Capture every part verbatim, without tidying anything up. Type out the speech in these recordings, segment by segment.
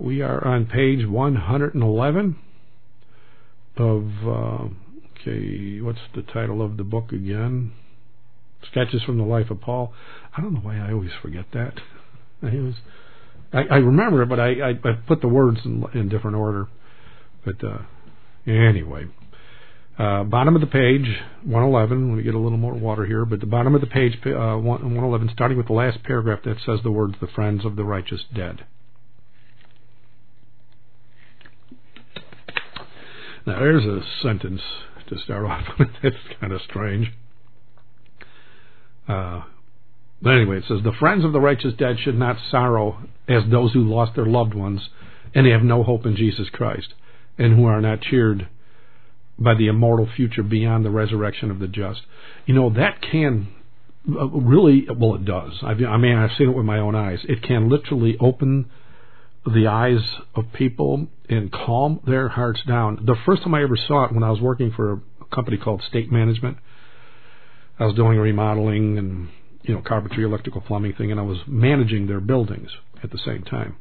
we are on page one hundred eleven of, uh, okay, what's the title of the book again? Sketches from the Life of Paul. I don't know why I always forget that. I, was, I, I remember it, but I, I, I put the words in, in different order. But uh, anyway, uh, bottom of the page, one eleven. Let me get a little more water here. But the bottom of the page, uh, one eleven, starting with the last paragraph that says the words, the friends of the righteous dead. Now, there's a sentence to start off with. It's kind of strange. Uh, but anyway, it says, the friends of the righteous dead should not sorrow as those who lost their loved ones and have no hope in Jesus Christ, and who are not cheered by the immortal future beyond the resurrection of the just. You know, that can uh, really, well, it does. I've, I mean, I've seen it with my own eyes. It can literally open the eyes of people and calm their hearts down. The first time I ever saw it, when I was working for a company called State Management, I was doing remodeling and, you know, carpentry, electrical, plumbing thing, and I was managing their buildings at the same time.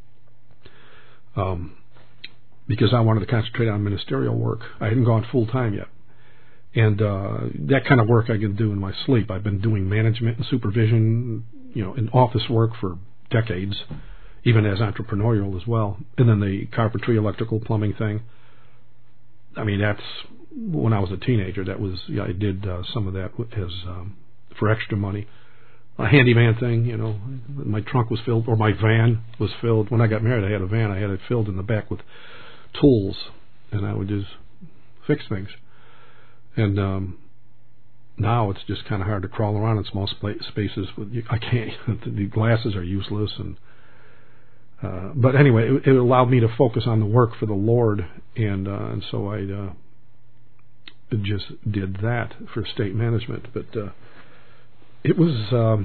Um, because I wanted to concentrate on ministerial work. I hadn't gone full time yet. And uh, that kind of work I can do in my sleep. I've been doing management and supervision, you know, in office work for decades, even as entrepreneurial as well. And then the carpentry, electrical, plumbing thing. I mean, that's when I was a teenager. That was, yeah, I did uh, some of that as um, for extra money. A handyman thing, you know. My trunk was filled, or my van was filled. When I got married, I had a van. I had it filled in the back with tools, and I would just fix things. And um, now it's just kind of hard to crawl around in small sp- spaces. With I can't. The glasses are useless, and uh, but anyway, it, it allowed me to focus on the work for the Lord, and uh, and so I uh, just did that for state management. But uh, it was um,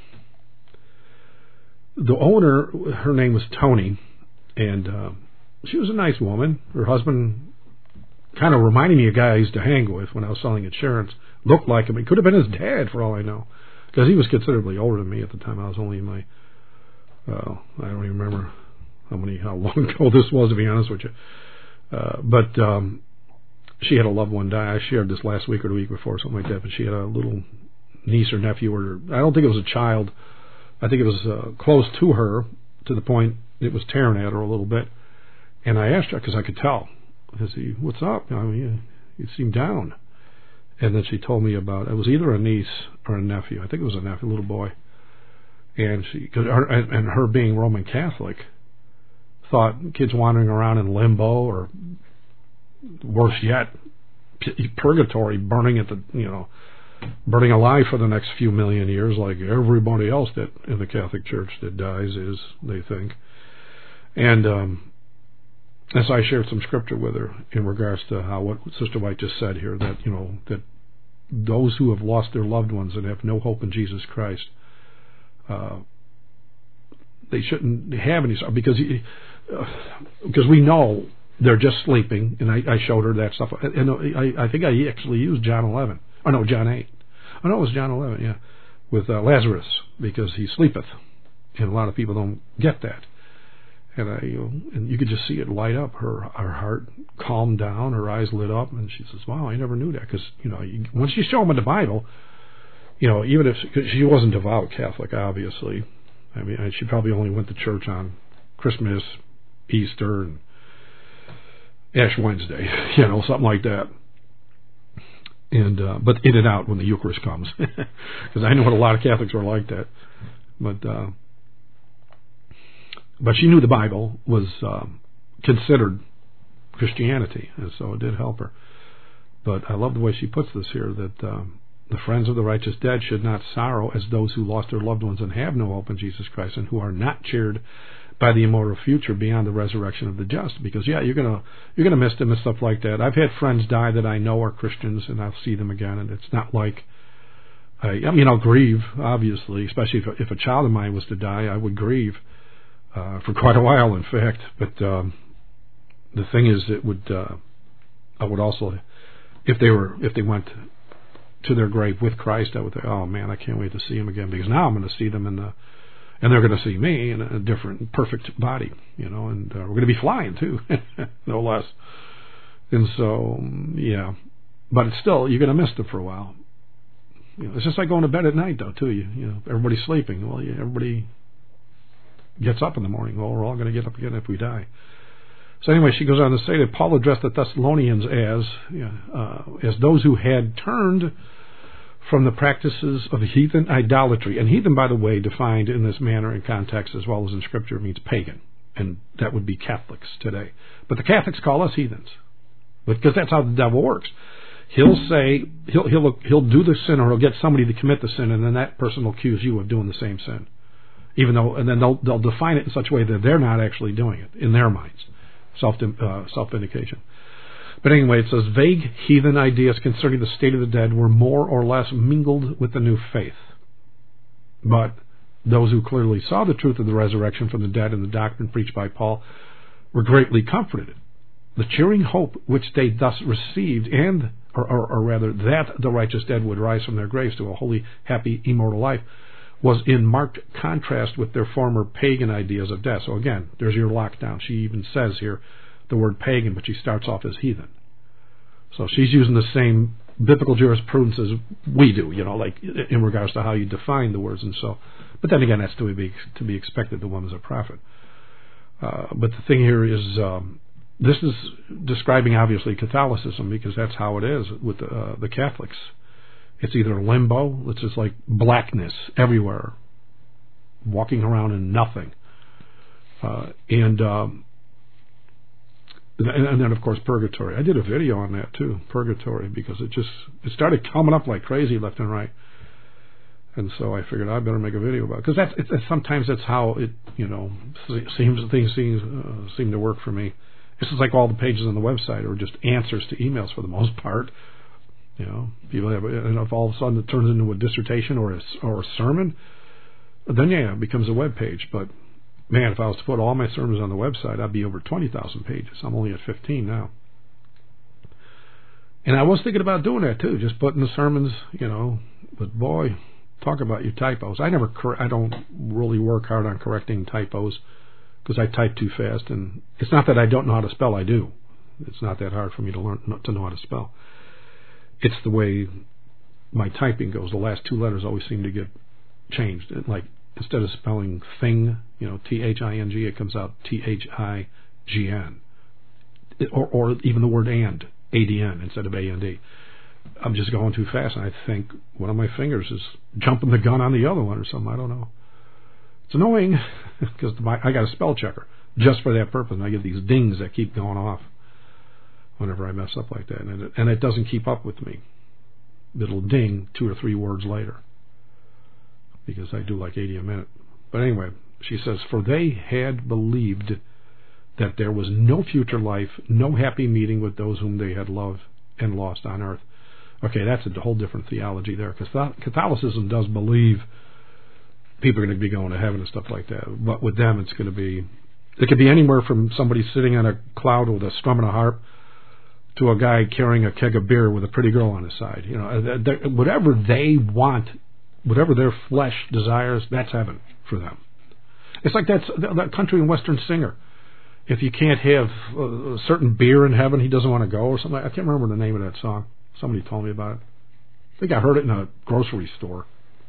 the owner. Her name was Tony, and uh, she was a nice woman. Her husband kind of reminded me of a guy I used to hang with when I was selling insurance. Looked like him. He could have been his dad, for all I know, because he was considerably older than me at the time. I was only in my, uh, I don't even remember how many, how long ago this was, to be honest with you. Uh, but um, she had a loved one die. I shared this last week or the week before, something like that. But she had a little niece or nephew, or I don't think it was a child. I think it was uh, close to her, to the point it was tearing at her a little bit. And I asked her, because I could tell. I said, what's up? I mean, you, you seem down. And then she told me about, it was either a niece or a nephew. I think it was a nephew, a little boy. And she, cause her, and, and her being Roman Catholic, thought kids wandering around in limbo, or worse yet, purgatory, burning at the, you know, burning alive for the next few million years, like everybody else that in the Catholic Church that dies is, they think. And um, and so I shared some scripture with her in regards to how what Sister White just said here, that, you know, that those who have lost their loved ones and have no hope in Jesus Christ, uh, they shouldn't have any, because he, uh, because we know they're just sleeping, and I, I showed her that stuff. And I, I think I actually used John eleven. Oh, no, John eight. Oh, no, it was John eleven, yeah, with uh, Lazarus, because he sleepeth. And a lot of people don't get that. And I, you know, and you could just see it light up. Her her heart calmed down, her eyes lit up, and she says, wow, I never knew that. Because, you know, you, once you show them in the Bible, you know, even if, cause she wasn't devout Catholic, obviously. I mean, she probably only went to church on Christmas, Easter, and Ash Wednesday, you know, something like that. And uh, but in and out when the Eucharist comes, because I know what a lot of Catholics are like that. But uh, but she knew the Bible was um, considered Christianity, and so it did help her. But I love the way she puts this here, that um, the friends of the righteous dead should not sorrow as those who lost their loved ones and have no hope in Jesus Christ, and who are not cheered by the immortal future beyond the resurrection of the just. Because yeah, you're gonna you're gonna miss them and stuff like that. I've had friends die that I know are Christians, and I'll see them again, and it's not like I, I mean, I'll grieve, obviously, especially if if a child of mine was to die, I would grieve uh, for quite a while, in fact. But um, the thing is, it would uh, I would also, if they were if they went to their grave with Christ, I would think, oh man, I can't wait to see him again, because now I'm going to see them in the And they're going to see me in a different, perfect body, you know, and uh, we're going to be flying too, no less. And so, yeah, but it's still, you're going to miss them for a while. You know, it's just like going to bed at night, though, too. You, you know, everybody's sleeping. Well, you, everybody gets up in the morning. Well, we're all going to get up again if we die. So anyway, she goes on to say that Paul addressed the Thessalonians as you know, uh, as those who had turned from the practices of heathen idolatry. And heathen, by the way, defined in this manner in context as well as in Scripture, means pagan. And that would be Catholics today. But the Catholics call us heathens. Because that's how the devil works. He'll say, he'll, he'll, he'll do the sin, or he'll get somebody to commit the sin, and then that person will accuse you of doing the same sin. Even though, and then they'll, they'll define it in such a way that they're not actually doing it in their minds. Self, uh, self-vindication. But anyway, it says, vague heathen ideas concerning the state of the dead were more or less mingled with the new faith. But those who clearly saw the truth of the resurrection from the dead and the doctrine preached by Paul were greatly comforted. The cheering hope which they thus received, and, or, or, or rather, that the righteous dead would rise from their graves to a holy, happy, immortal life, was in marked contrast with their former pagan ideas of death. So again, there's your lockdown. She even says here the word pagan, but she starts off as heathen. So she's using the same biblical jurisprudence as we do, you know, like in regards to how you define the words and so. But then again, that's to be to be expected. The woman's a prophet. Uh, but the thing here is, um, this is describing obviously Catholicism, because that's how it is with the, uh, the Catholics. It's either limbo, it's just like blackness everywhere, walking around in nothing, uh, and. Um, And then, of course, purgatory. I did a video on that, too, purgatory, because it just it started coming up like crazy left and right. And so I figured I better make a video about it. Because that's, it's, sometimes that's how it, you know, seems things seem, uh, seem to work for me. This is like all the pages on the website are just answers to emails for the most part. You know, people have, and if all of a sudden it turns into a dissertation or a, or a sermon, then, yeah, it becomes a web page. But man, if I was to put all my sermons on the website, I'd be over twenty thousand pages. I'm only at fifteen now. And I was thinking about doing that, too, just putting the sermons, you know, but boy, talk about your typos. I never, cor- I don't really work hard on correcting typos because I type too fast. And it's not that I don't know how to spell, I do. It's not that hard for me to learn to know how to spell. It's the way my typing goes. The last two letters always seem to get changed. Like, instead of spelling thing, you know, T H I N G, it comes out T H I G N. Or, or even the word and, A D N, instead of A N D. I'm just going too fast, and I think one of my fingers is jumping the gun on the other one or something. I don't know. It's annoying, because I got a spell checker just for that purpose, and I get these dings that keep going off whenever I mess up like that. And it, and it doesn't keep up with me. It'll ding two or three words later, because I do like eighty a minute. But anyway, she says, for they had believed that there was no future life, no happy meeting with those whom they had loved and lost on earth. Okay, that's a whole different theology there, because Catholicism does believe people are going to be going to heaven and stuff like that. But with them, it's going to be, it could be anywhere from somebody sitting on a cloud with a strumming a harp to a guy carrying a keg of beer with a pretty girl on his side. You know, whatever they want, whatever their flesh desires, that's heaven for them. It's like that's that country and western singer. If you can't have a certain beer in heaven, he doesn't want to go or something. I can't remember the name of that song. Somebody told me about it. I think I heard it in a grocery store.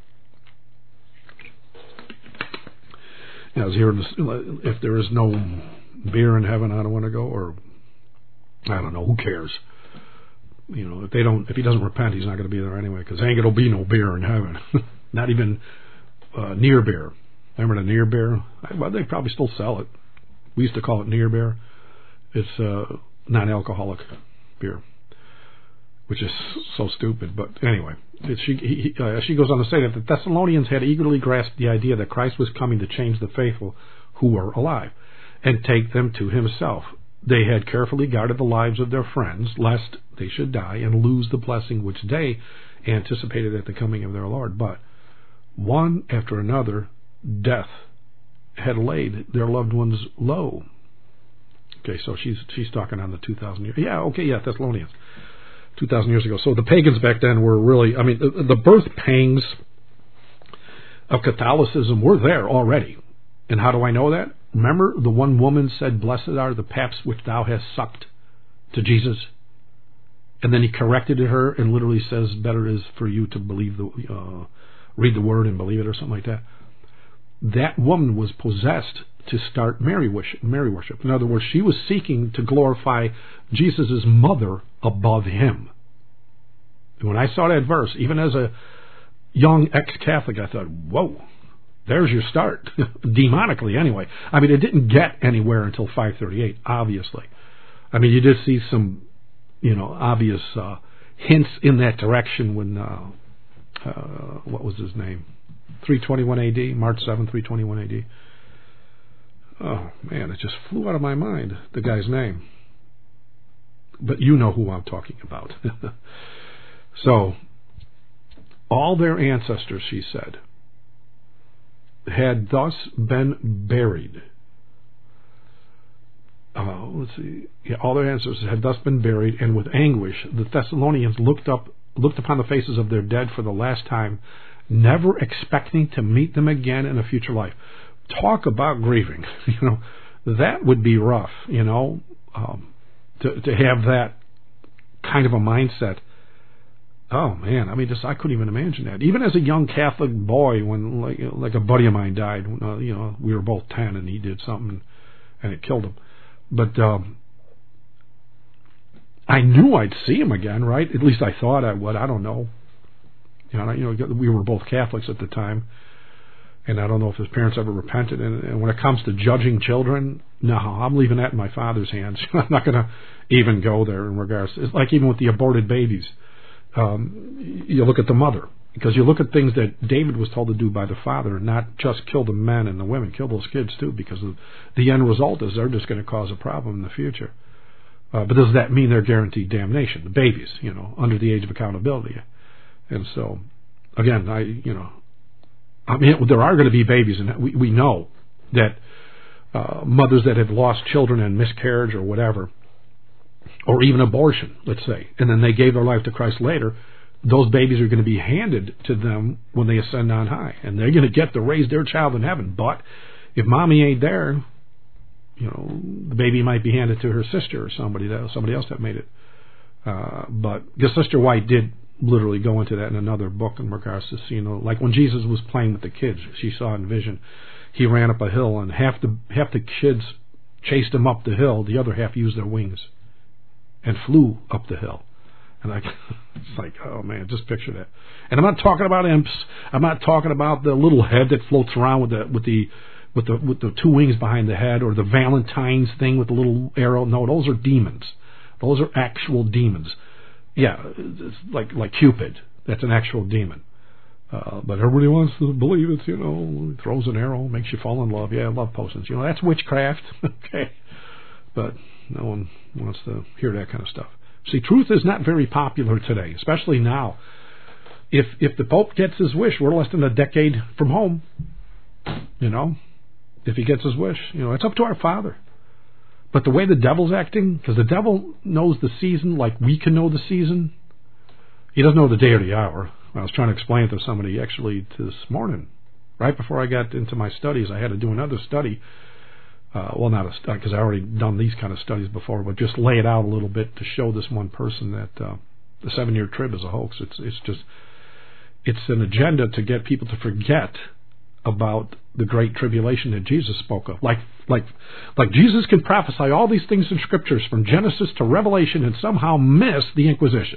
I was hearing this, if there is no beer in heaven, I don't want to go, or I don't know, who cares? You know, if they don't, if he doesn't repent, he's not going to be there anyway, because there ain't going to be no beer in heaven. Not even uh, near beer. Remember the near beer? Well, they probably still sell it. We used to call it near beer. It's uh, non-alcoholic beer, which is so stupid. But anyway, it, she he, uh, she goes on to say that the Thessalonians had eagerly grasped the idea that Christ was coming to change the faithful who were alive and take them to himself. They had carefully guarded the lives of their friends, lest they should die and lose the blessing which they anticipated at the coming of their Lord. But one after another, death had laid their loved ones low. Okay, so she's she's talking on the two thousand years. Yeah, okay, yeah, Thessalonians. two thousand years ago. So the pagans back then were really, I mean, the, the birth pangs of Catholicism were there already. And how do I know that? Remember the one woman said, "Blessed are the paps which thou hast sucked," to Jesus? And then he corrected her and literally says, better is for you to believe the, uh, read the word and believe it, or something like that. That woman was possessed to start Mary worship. Mary worship. In other words, she was seeking to glorify Jesus' mother above him. And when I saw that verse, even as a young ex-Catholic, I thought, whoa, there's your start. Demonically, anyway. I mean, it didn't get anywhere until five thirty-eight, obviously. I mean, you did see some, you know, obvious uh, hints in that direction when, uh, uh, what was his name? three twenty-one A D, March seventh, three twenty-one A D. Oh, man, it just flew out of my mind, the guy's name. But you know who I'm talking about. So, all their ancestors, she said, had thus been buried. Uh, let's see. Yeah, all their ancestors had thus been buried, and with anguish the Thessalonians looked up, looked upon the faces of their dead for the last time, never expecting to meet them again in a future life. Talk about grieving. You know, that would be rough. You know, um, to to have that kind of a mindset. Oh man, I mean, just I couldn't even imagine that. Even as a young Catholic boy, when like like a buddy of mine died, uh, you know, we were both ten, and he did something, and it killed him. But um, I knew I'd see him again, right? At least I thought I would. I don't know. You know, you know, we were both Catholics at the time, and I don't know if his parents ever repented. And, and when it comes to judging children, no, I'm leaving that in my Father's hands. I'm not going to even go there in regards to, it's like even with the aborted babies. Um, you look at the mother, because you look at things that David was told to do by the father, not just kill the men and the women, kill those kids too, because of the end result is they're just going to cause a problem in the future. Uh, but does that mean they're guaranteed damnation? The babies, you know, under the age of accountability. And so, again, I, you know, I mean, there are going to be babies, and we, we know that uh, mothers that have lost children in miscarriage or whatever, or even abortion, let's say, and then they gave their life to Christ later, those babies are going to be handed to them when they ascend on high, and they're going to get to raise their child in heaven. But if mommy ain't there, you know, the baby might be handed to her sister or somebody that somebody else that made it. Uh, but because Sister White did literally go into that in another book in regards to, you know, like when Jesus was playing with the kids, she saw in vision, he ran up a hill, and half the half the kids chased him up the hill, the other half used their wings and flew up the hill. And I, it's like, oh man, just picture that. And I'm not talking about imps. I'm not talking about the little head that floats around with the with the with the with the two wings behind the head, or the Valentine's thing with the little arrow. No, those are demons. Those are actual demons. Yeah, it's like like Cupid. That's an actual demon. Uh, but everybody wants to believe it's, you know, throws an arrow, makes you fall in love. Yeah, love potions. You know, that's witchcraft. Okay. But no one wants to hear that kind of stuff. See, truth is not very popular today, especially now. If if the Pope gets his wish, we're less than a decade from home. You know, if he gets his wish, you know, it's up to our Father. But the way the devil's acting, because the devil knows the season like we can know the season. He doesn't know the day or the hour. I was trying to explain it to somebody actually this morning. Right before I got into my studies, I had to do another study. Uh, well, not a study, because I already done these kind of studies before, but just lay it out a little bit to show this one person that uh, the seven-year trib is a hoax. It's it's just it's an agenda to get people to forget about the great tribulation that Jesus spoke of. Like like like Jesus can prophesy all these things in scriptures from Genesis to Revelation and somehow miss the Inquisition.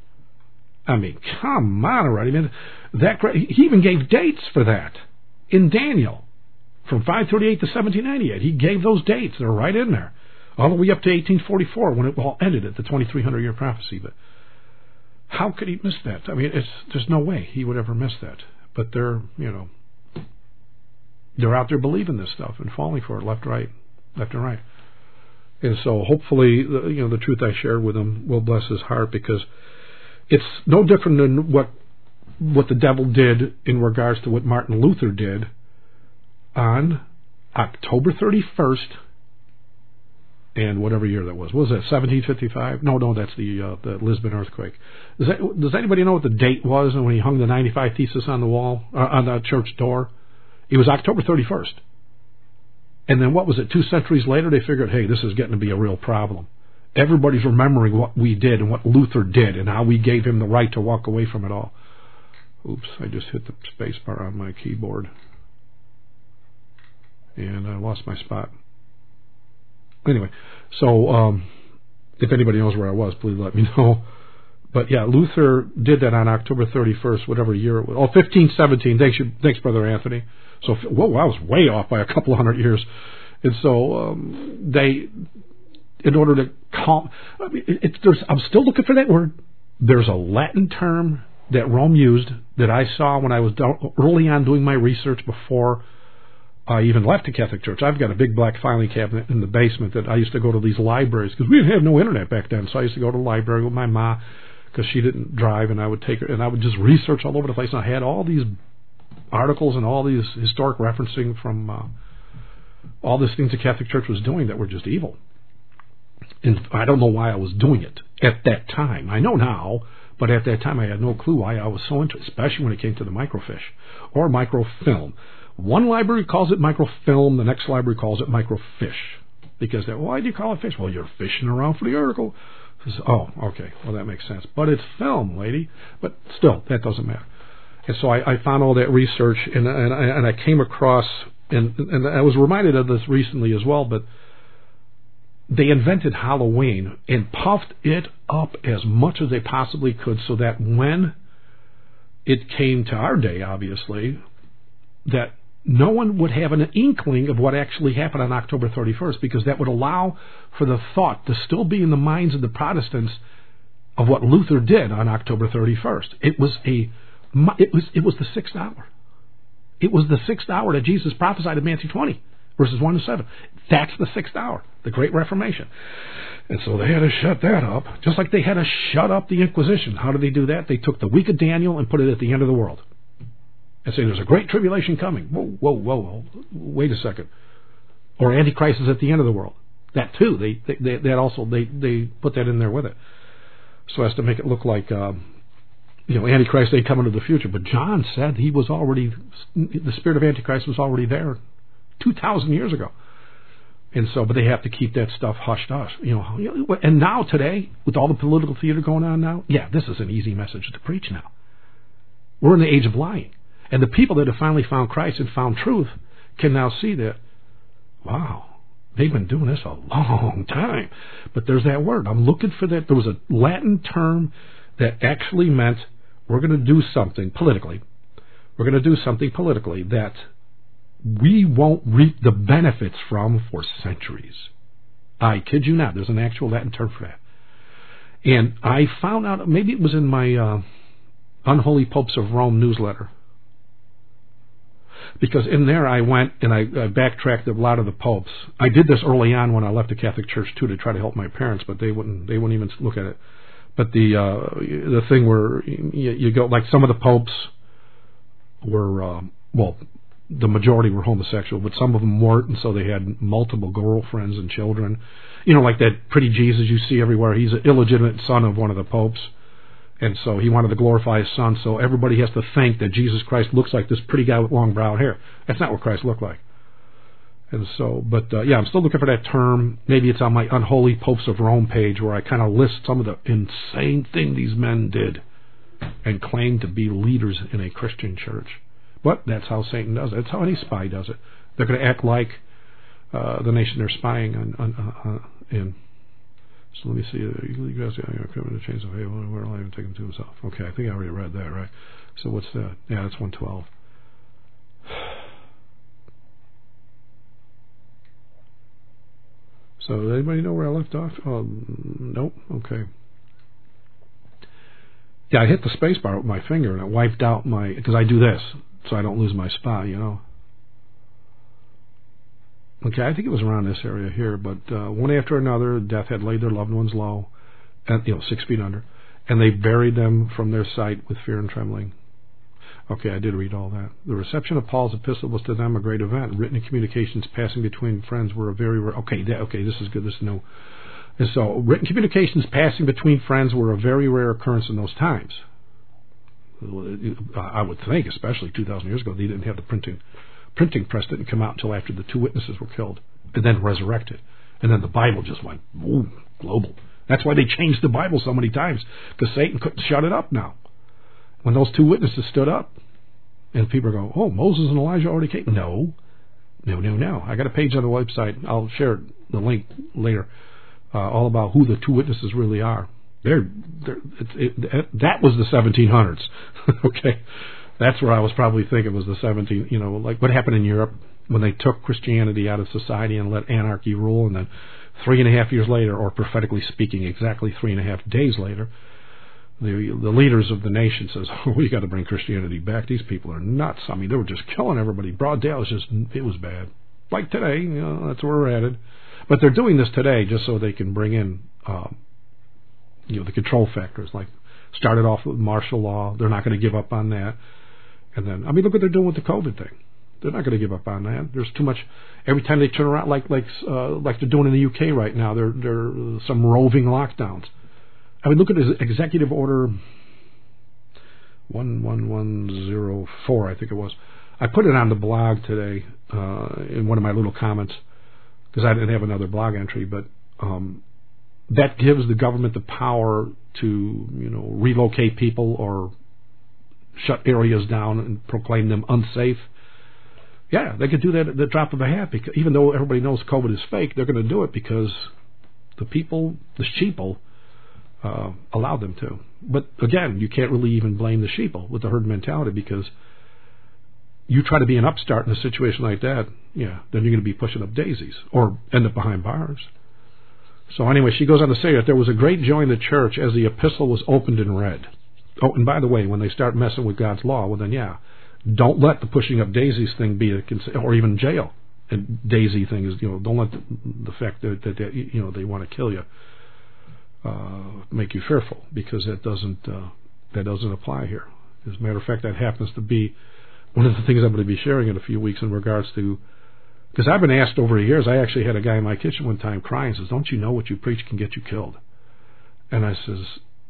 I mean, come on already, man. That great, he even gave dates for that in Daniel. From five thirty-eight to seventeen ninety-eight. He gave those dates. They're right in there. All the way up to eighteen forty-four when it all ended at the twenty-three hundred year prophecy. But how could he miss that? I mean, it's there's no way he would ever miss that. But they're, you know, they're out there believing this stuff and falling for it left, right, left and right. And so hopefully, you know, the truth I shared with him will bless his heart, because it's no different than what what the devil did in regards to what Martin Luther did on October thirty-first and whatever year that was. What was that, seventeen fifty-five? No, no, that's the uh, the Lisbon earthquake. Does, that, does anybody know what the date was when he hung the ninety-five Thesis on the wall, uh, on the church door? It was October thirty-first. And then what was it, two centuries later, they figured, hey, this is getting to be a real problem. Everybody's remembering what we did and what Luther did and how we gave him the right to walk away from it all. Oops, I just hit the space bar on my keyboard. And I lost my spot. Anyway, so um, if anybody knows where I was, please let me know. But yeah, Luther did that on October thirty-first, whatever year it was. Oh, fifteen seventeen. Thanks, you, thanks, Brother Anthony. So, whoa, I was way off by a couple of hundred years. And so um, they, in order to calm, I mean, it, it, there's, I'm still looking for that word. There's a Latin term that Rome used that I saw when I was down, early on doing my research before I even left the Catholic Church. I've got a big black filing cabinet in the basement that I used to go to these libraries because we didn't have no internet back then. So I used to go to the library with my ma because she didn't drive, and I would take her and I would just research all over the place. And I had all these articles and all these historic referencing from uh, all these things the Catholic Church was doing that were just evil. And I don't know why I was doing it at that time. I know now, but at that time I had no clue why I was so interested, especially when it came to the microfiche or microfilm. One library calls it microfilm, the next library calls it microfiche. Because, they, why do you call it fish? Well, you're fishing around for the article. Says, oh, okay, well, that makes sense. But it's film, lady. But still, that doesn't matter. And so I, I found all that research, and, and, I, and I came across, and, and I was reminded of this recently as well, but they invented Halloween and puffed it up as much as they possibly could so that when it came to our day, obviously, that no one would have an inkling of what actually happened on October thirty-first, because that would allow for the thought to still be in the minds of the Protestants of what Luther did on October thirty-first. It was a, it was, it was the sixth hour. It was the sixth hour that Jesus prophesied in Matthew twenty, verses one to seven. That's the sixth hour, the Great Reformation. And so they had to shut that up, just like they had to shut up the Inquisition. How did they do that? They took the week of Daniel and put it at the end of the world. And say there's a great tribulation coming. Whoa, whoa, whoa, whoa. Wait a second. Or Antichrist is at the end of the world. That too. They, they, they that also they, they put that in there with it, so as to make it look like um, you know Antichrist ain't coming to the future. But John said he was already, the spirit of Antichrist was already there two thousand years ago. And so, but they have to keep that stuff hushed hush. You know, and now today with all the political theater going on now, yeah, this is an easy message to preach now. We're in the age of lying. And the people that have finally found Christ and found truth can now see that, wow, they've been doing this a long time. But there's that word. I'm looking for that. There was a Latin term that actually meant we're going to do something politically. We're going to do something politically that we won't reap the benefits from for centuries. I kid you not. There's an actual Latin term for that. And I found out, maybe it was in my uh, Unholy Popes of Rome newsletter. Because in there I went and I, I backtracked a lot of the popes. I did this early on when I left the Catholic Church too, to try to help my parents, but they wouldn't they wouldn't even look at it. But the uh, the thing where you, you go, like some of the popes were uh, well, the majority were homosexual, but some of them weren't, and so they had multiple girlfriends and children. You know, like that pretty Jesus you see everywhere. He's an illegitimate son of one of the popes. And so he wanted to glorify his son, so everybody has to think that Jesus Christ looks like this pretty guy with long brown hair. That's not what Christ looked like. And so, but uh, yeah, I'm still looking for that term. Maybe it's on my Unholy Popes of Rome page where I kind of list some of the insane thing these men did and claim to be leaders in a Christian church. But that's how Satan does it. That's how any spy does it. They're going to act like uh, the nation they're spying on, on, uh, in. So let me see. You guys are coming to change the way. Where will I even take him to himself? Okay, I think I already read that, right? So what's that? Yeah, that's one twelve. So does anybody know where I left off? Oh, nope. Okay. Yeah, I hit the space bar with my finger and it wiped out my, because I do this so I don't lose my spot, you know. Okay, I think it was around this area here, but uh, one after another, death had laid their loved ones low, at, you know, six feet under, and they buried them from their sight with fear and trembling. Okay, I did read all that. The reception of Paul's epistle was to them a great event. Written communications passing between friends were a very rare... Okay, that, okay, this is good. This is no... And so, written communications passing between friends were a very rare occurrence in those times. I would think, especially two thousand years ago, they didn't have the printing printing press didn't come out until after the two witnesses were killed and then resurrected. And then the Bible just went, boom, global. That's why they changed the Bible so many times, because Satan couldn't shut it up now. When those two witnesses stood up, and people go, oh, Moses and Elijah already came. No, no, no, no. I got a page on the website. I'll share the link later, uh, all about who the two witnesses really are. They're, they're, it, it, that was the seventeen hundreds. Okay, that's where I was probably thinking was the seventeen. You know, like what happened in Europe when they took Christianity out of society and let anarchy rule, and then three and a half years later, or prophetically speaking, exactly three and a half days later, the the leaders of the nation says, "Oh, we got to bring Christianity back. These people are nuts. I mean, they were just killing everybody. Broad day, it was just it was bad. Like today, you know, that's where we're headed. But they're doing this today just so they can bring in." Um, You know, the control factors, like started off with martial law. They're not going to give up on that. And then, I mean, look what they're doing with the COVID thing. They're not going to give up on that. There's too much. Every time they turn around, like like uh, like they're doing in the U K right now, there there are some roving lockdowns. I mean, look at his executive order one one one zero four, I think it was. I put it on the blog today uh, in one of my little comments because I didn't have another blog entry, but. Um, That gives the government the power to, you know, relocate people or shut areas down and proclaim them unsafe. Yeah, they could do that at the drop of a hat. Because even though everybody knows COVID is fake, they're going to do it because the people, the sheeple, uh, allowed them to. But again, you can't really even blame the sheeple with the herd mentality because you try to be an upstart in a situation like that, yeah, then you're going to be pushing up daisies or end up behind bars. So anyway, she goes on to say that there was a great joy in the church as the epistle was opened and read. Oh, and by the way, when they start messing with God's law, well then, yeah, don't let the pushing up daisies thing be a, or even jail. And daisy thing is, you know, don't let the, the fact that, that, that, you know, they want to kill you uh, make you fearful, because that doesn't uh, that doesn't apply here. As a matter of fact, that happens to be one of the things I'm going to be sharing in a few weeks in regards to. Because I've been asked over the years, I actually had a guy in my kitchen one time crying, says, don't you know what you preach can get you killed? And I says,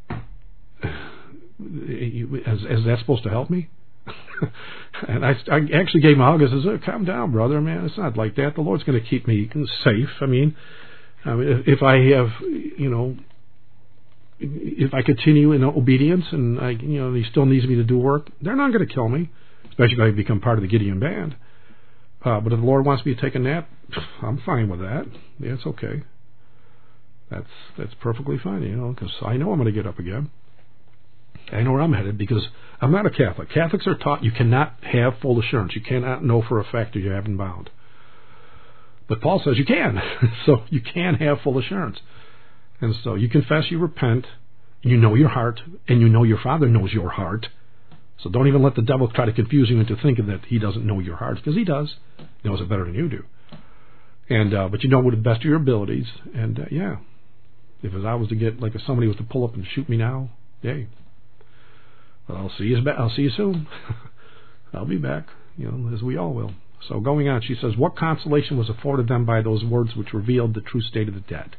is, is that supposed to help me? And I, I actually gave him a hug. I says, oh, calm down, brother, man. It's not like that. The Lord's going to keep me safe. I mean, I mean if, if I have, you know, if I continue in obedience and, I, you know, he still needs me to do work, they're not going to kill me, especially if I become part of the Gideon band. Uh, but if the Lord wants me to take a nap, I'm fine with that. Yeah, it's okay. That's that's perfectly fine, you know, because I know I'm going to get up again. I know where I'm headed because I'm not a Catholic. Catholics are taught you cannot have full assurance. You cannot know for a fact that you haven't bound. But Paul says you can. So you can have full assurance. And so you confess, you repent, you know your heart, and you know your Father knows your heart. So don't even let the devil try to confuse you into thinking that he doesn't know your heart, because he does. He knows it better than you do. And uh, but you know with the best of your abilities. And uh, yeah, if I was to get, like if somebody was to pull up and shoot me now, yay. Well, I'll see you. I'll see you soon. I'll be back, you know, as we all will. So going on, she says, what consolation was afforded them by those words which revealed the true state of the dead?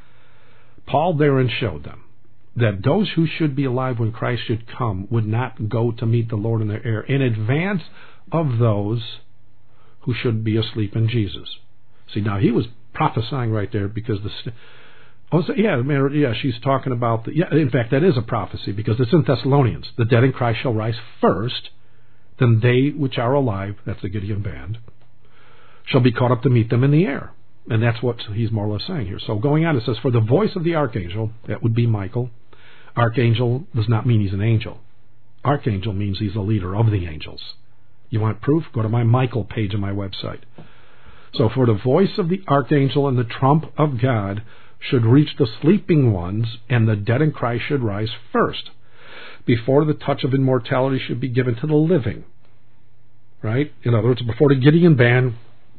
Paul therein showed them that those who should be alive when Christ should come would not go to meet the Lord in the air in advance of those who should be asleep in Jesus. See, now he was prophesying right there because the... Oh, so, yeah, yeah, she's talking about... the. Yeah, in fact, that is a prophecy because it's in Thessalonians. The dead in Christ shall rise first, then they which are alive, that's the Gideon band, shall be caught up to meet them in the air. And that's what he's more or less saying here. So going on, it says, for the voice of the archangel, that would be Michael. Archangel does not mean he's an angel. Archangel means he's the leader of the angels. You want proof? Go to my Michael page on my website. So for the voice of the archangel and the trump of God should reach the sleeping ones, and the dead in Christ should rise first, before the touch of immortality should be given to the living. Right? In other words, before the Gideon band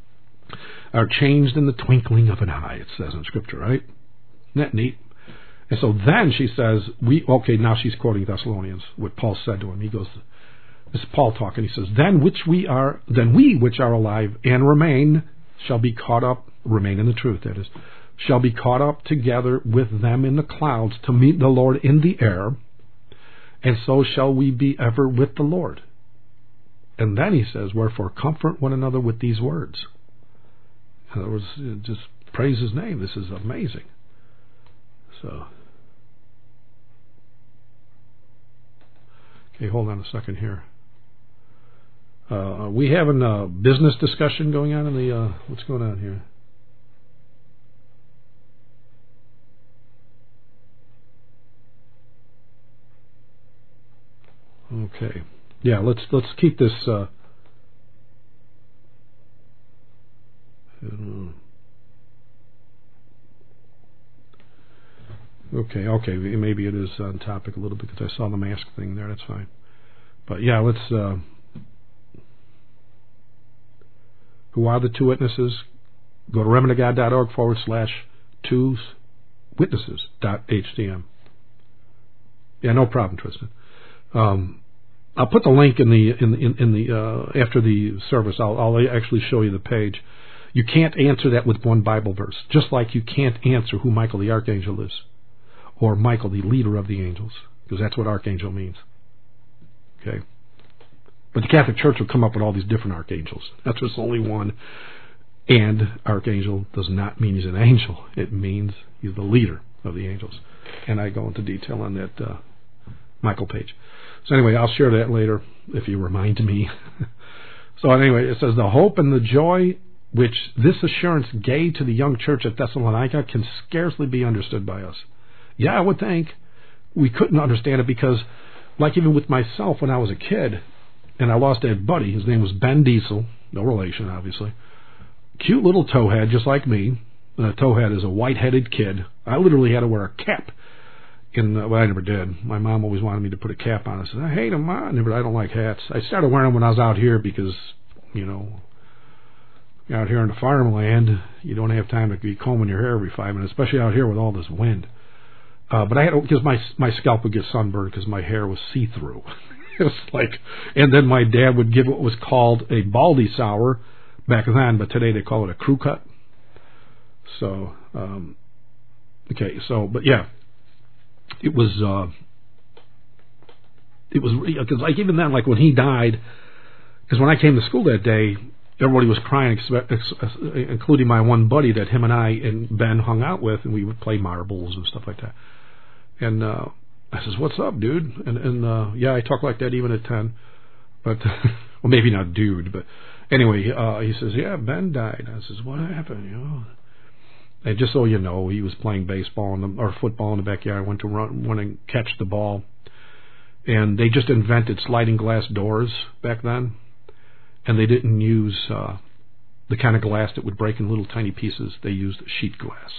are changed in the twinkling of an eye, it says in Scripture, right? Isn't that neat? And so then she says, "We okay." Now she's quoting Thessalonians, what Paul said to him. He goes, This is Paul talking. He says, then which we are, then we which are alive and remain shall be caught up, remain in the truth, that is, shall be caught up together with them in the clouds to meet the Lord in the air, and so shall we be ever with the Lord. And then he says, wherefore comfort one another with these words. In other words, just praise his name. This is amazing. So, okay, hold on a second here. Uh, we having a business discussion going on in the, uh, what's going on here? Okay. Yeah, let's, let's keep this, uh, okay, okay, maybe it is on topic a little bit because I saw the mask thing there, that's fine. But yeah, let's, uh, who are the two witnesses? Go to remnantofgod.org forward slash two witnesses dot htm. Yeah, no problem, Tristan. Um, I'll put the link in the in the, in, in the uh, after the service. I'll, I'll actually show you the page. You can't answer that with one Bible verse, just like you can't answer who Michael the Archangel is, or Michael the leader of the angels, because that's what archangel means. Okay. But the Catholic Church will come up with all these different archangels. That's just only one. And archangel does not mean he's an angel. It means he's the leader of the angels. And I go into detail on that uh, Michael page. So anyway, I'll share that later if you remind me. So anyway, it says, the hope and the joy which this assurance gave to the young church at Thessalonica can scarcely be understood by us. Yeah, I would think we couldn't understand it because, like even with myself when I was a kid, and I lost a buddy. His name was Ben Diesel. No relation, obviously. Cute little towhead, just like me. And a towhead is a white-headed kid. I literally had to wear a cap. In uh, well, I never did. My mom always wanted me to put a cap on. I said, I hate them, Mom. But I don't like hats. I started wearing them when I was out here because, you know, out here in the farmland, you don't have time to be combing your hair every five minutes, especially out here with all this wind. Uh, but I had because my my scalp would get sunburned because my hair was see-through. It was like, and then my dad would give what was called a baldy sour back then, but today they call it a crew cut. So, um, okay, so, but yeah, it was, uh, it was, because like even then, like when he died, because when I came to school that day, everybody was crying, including my one buddy that him and I and Ben hung out with, and we would play marbles and stuff like that. And, uh, I says, what's up, dude? And, and uh, yeah, I talk like that even at ten. But, well, maybe not dude, but anyway, uh, he says, yeah, Ben died. I says, what happened, you know? And just so you know, he was playing baseball in the, or football in the backyard. I went to run, run and catch the ball. And they just invented sliding glass doors back then. And they didn't use uh, the kind of glass that would break in little tiny pieces. They used sheet glass.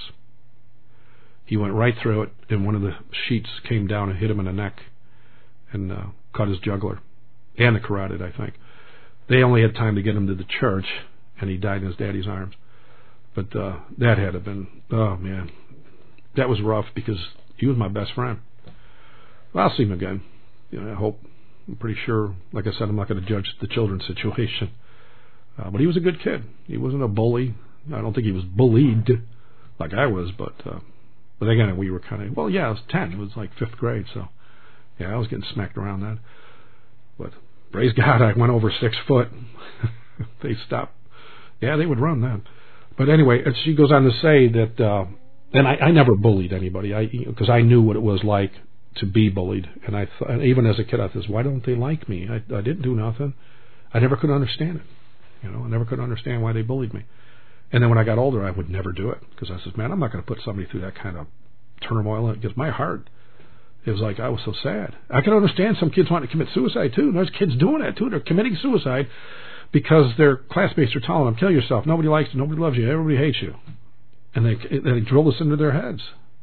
He went right through it, and one of the sheets came down and hit him in the neck and uh, cut his jugular and the carotid, I think. They only had time to get him to the church, and he died in his daddy's arms. But uh, that had to have been, oh, man. That was rough because he was my best friend. Well, I'll see him again. You know, I hope. I'm pretty sure, like I said, I'm not going to judge the children's situation. Uh, but he was a good kid. He wasn't a bully. I don't think he was bullied like I was, but... Uh, But again, we were kind of, well, yeah, I was ten. It was like fifth grade, so, yeah, I was getting smacked around then. But, praise God, I went over six foot. They stopped. Yeah, they would run then. But anyway, she goes on to say that, uh, and I, I never bullied anybody, I because I knew what it was like to be bullied. And I thought, even as a kid, I thought, why don't they like me? I, I didn't do nothing. I never could understand it. You know, I never could understand why they bullied me. And then when I got older, I would never do it because I said, man, I'm not going to put somebody through that kind of turmoil. It gets my heart. It was like I was so sad. I can understand some kids wanting to commit suicide, too. There's kids doing that, too. They're committing suicide because their classmates are telling them, kill yourself. Nobody likes you. Nobody loves you. Everybody hates you. And they, they drill this into their heads.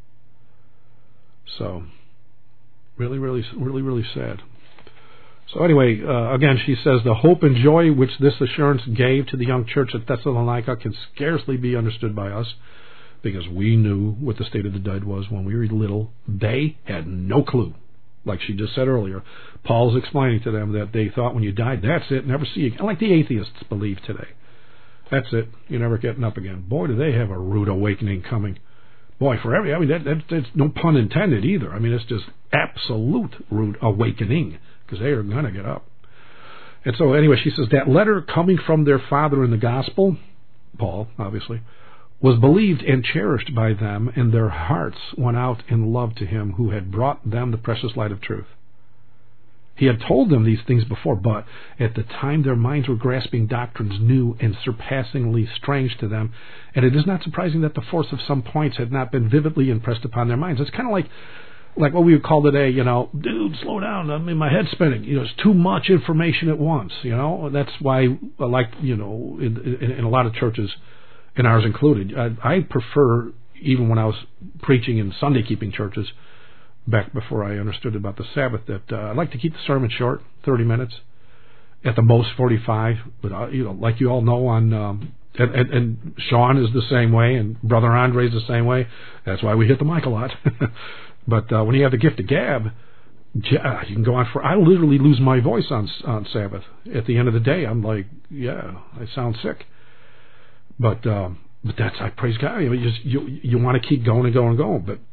So, really, really, really, really sad. So anyway, uh, again, she says, the hope and joy which this assurance gave to the young church at Thessalonica can scarcely be understood by us because we knew what the state of the dead was when we were little. They had no clue. like she just said earlier. Paul's explaining to them that they thought when you died, that's it, never see you again. Like the atheists believe today. That's it, you're never getting up again. Boy, do they have a rude awakening coming. Boy, for every, I mean, that, that, that's no pun intended either. I mean, it's just absolute rude awakening, because they are going to get up. And so anyway, she says, that letter coming from their father in the gospel, Paul, obviously, was believed and cherished by them, and their hearts went out in love to him who had brought them the precious light of truth. He had told them these things before, but at the time their minds were grasping doctrines new and surpassingly strange to them, and it is not surprising that the force of some points had not been vividly impressed upon their minds. It's kind of like like what we would call today, you know, dude, slow down, I mean, my head's spinning. You know, it's too much information at once, you know. That's why, like, you know, in, in, in a lot of churches, and ours included, I, I prefer, even when I was preaching in Sunday-keeping churches, back before I understood about the Sabbath, that uh, I like to keep the sermon short, thirty minutes, at the most forty-five. But uh, you know, like you all know, on um, and, and, and Sean is the same way, and Brother Andre's the same way. That's why we hit the mic a lot. But uh, when you have the gift of gab, yeah, you can go on for. I literally lose my voice on on Sabbath. At the end of the day, I'm like, yeah, I sound sick. But um, but that's I praise God. You just you you want to keep going and going and going, but.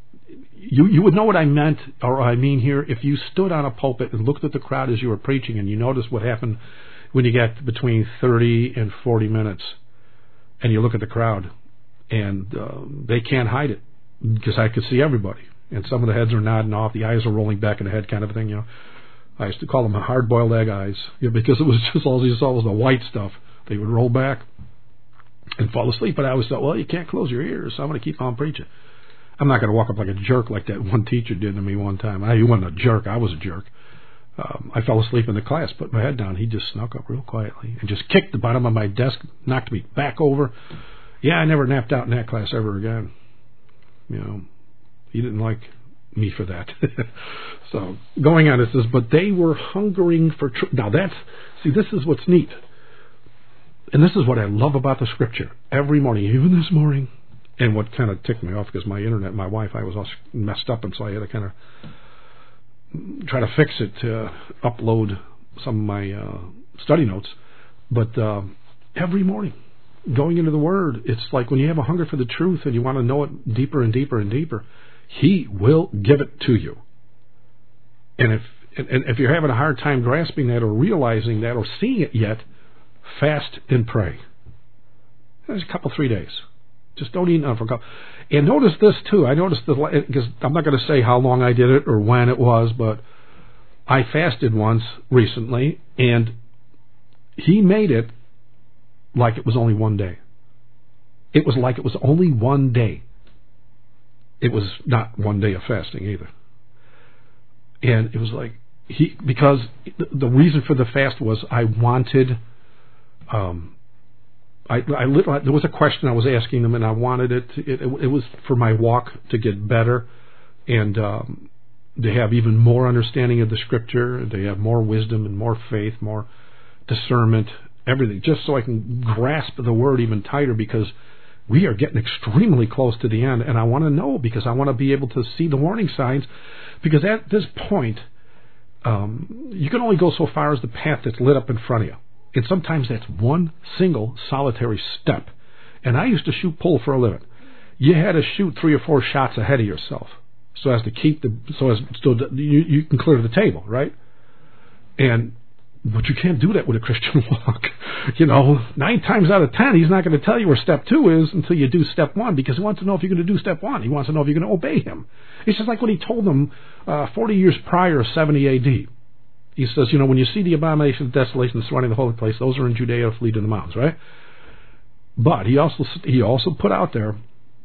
You you would know what I meant, or I mean here, if you stood on a pulpit and looked at the crowd as you were preaching, and you noticed what happened when you get between thirty and forty minutes, and you look at the crowd, and uh, they can't hide it, because I could see everybody, and some of the heads are nodding off, the eyes are rolling back in the head, kind of thing. You know, I used to call them hard-boiled egg eyes, you know, because it was just all you saw was the white stuff. They would roll back and fall asleep, but I always thought, well, you can't close your ears, so I'm going to keep on preaching. I'm not going to walk up like a jerk like that one teacher did to me one time. I, he wasn't a jerk. I was a jerk. Um, I fell asleep in the class, put my head down. He just snuck up real quietly and just kicked the bottom of my desk, knocked me back over. Yeah, I never napped out in that class ever again. You know, he didn't like me for that. So going on, it says, but they were hungering for truth. Now that's, see, this is what's neat. And this is what I love about the Scripture. Every morning, even this morning, and what kind of ticked me off, because my internet, my Wi-Fi was all messed up, and so I had to kind of try to fix it to upload some of my uh, study notes. But uh, every morning, going into the Word, it's like when you have a hunger for the truth and you want to know it deeper and deeper and deeper, He will give it to you. And if and if you're having a hard time grasping that or realizing that or seeing it yet, fast and pray. There's a couple, three days. Just don't eat enough for a couple. And notice this too. I noticed that, because I'm not going to say how long I did it or when it was, but I fasted once recently, and he made it like it was only one day. It was like it was only one day. It was not one day of fasting either. And it was like, he, because the reason for the fast was I wanted, um, I, I, there was a question I was asking them, and I wanted it, to, it, it was for my walk to get better, and um, to have even more understanding of the Scripture, and to have more wisdom and more faith, more discernment, everything, just so I can grasp the Word even tighter, because we are getting extremely close to the end, and I want to know, because I want to be able to see the warning signs, because at this point, um, you can only go so far as the path that's lit up in front of you. And sometimes that's one single solitary step. And I used to shoot pool for a living. You had to shoot three or four shots ahead of yourself, so as to keep the, so as so you, you can clear the table, right? And but you can't do that with a Christian walk. You know, nine times out of ten, he's not going to tell you where step two is until you do step one, because he wants to know if you're going to do step one. He wants to know if you're going to obey him. It's just like what he told them uh, forty years prior, seventy A D. He says, you know, when you see the abomination of desolation surrounding the holy place, those are in Judea, flee to the mountains, right? But he also he also put out there,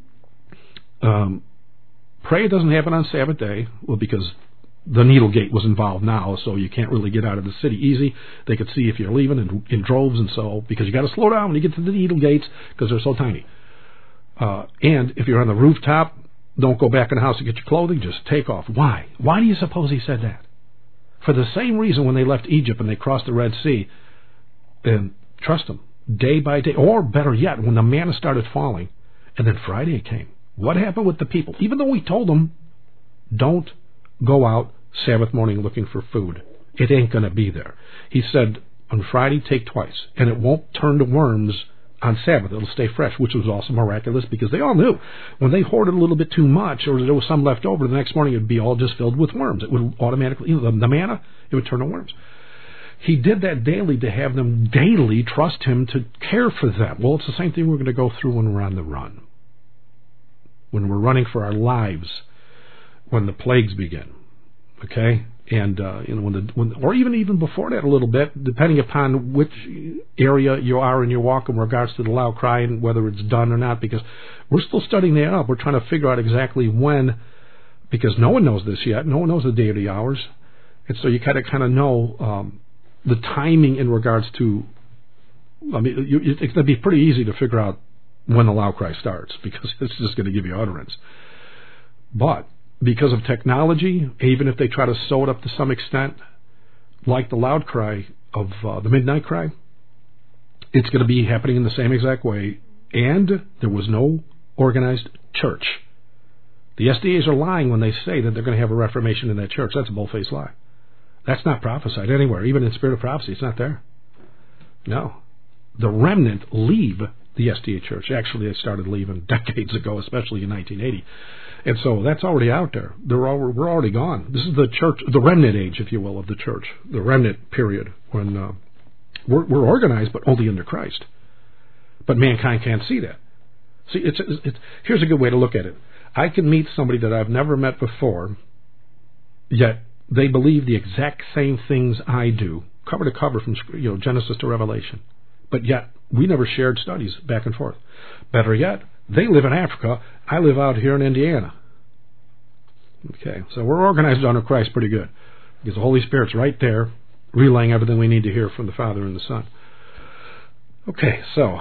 um, pray doesn't happen on Sabbath day, well, because the needle gate was involved now, so you can't really get out of the city easy. They could see if you're leaving in, in droves, and so, because you got to slow down when you get to the needle gates, because they're so tiny. Uh, and if you're on the rooftop, don't go back in the house to get your clothing, just take off. Why? Why do you suppose he said that? For the same reason when they left Egypt and they crossed the Red Sea, and trust them, day by day, or better yet, when the manna started falling, and then Friday came. What happened with the people? Even though we told them, don't go out Sabbath morning looking for food. It ain't going to be there. He said, on Friday, take twice, and it won't turn to worms on Sabbath. It'll stay fresh, which was also miraculous because they all knew when they hoarded a little bit too much or there was some left over, the next morning it would be all just filled with worms. It would automatically, you know, the, the manna, it would turn to worms. He did that daily to have them daily trust him to care for them. Well, it's the same thing we're going to go through when we're on the run, when we're running for our lives, when the plagues begin, okay? And uh, you know, when the when, or even even before that a little bit, depending upon which area you are in your walk in regards to the loud cry and whether it's done or not, because we're still studying that up. We're trying to figure out exactly when, because no one knows this yet. No one knows the day or the hours, and so you kind of kind of know um, the timing in regards to. I mean, you, it's going to be pretty easy to figure out when the loud cry starts because it's just going to give you utterance, but because of technology, even if they try to sew it up to some extent, like the loud cry of uh, the midnight cry, it's going to be happening in the same exact way. And there was no organized church. The S D As are lying when they say that they're going to have a reformation in that church. That's a bull-faced lie. That's not prophesied anywhere. Even in Spirit of Prophecy, it's not there. No. The remnant leave the S D A church. Actually, they started leaving decades ago, especially in nineteen eighty. And so that's already out there. They're all, we're already gone. This is the church, the remnant age, if you will, of the church, the remnant period when uh, we're, we're organized, but only under Christ. But mankind can't see that. See, it's, it's, it's here's a good way to look at it. I can meet somebody that I've never met before, yet they believe the exact same things I do, cover to cover from you know Genesis to Revelation. But yet we never shared studies back and forth. Better yet, they live in Africa. I live out here in Indiana. Okay, so we're organized under Christ pretty good because the Holy Spirit's right there relaying everything we need to hear from the Father and the Son. Okay, so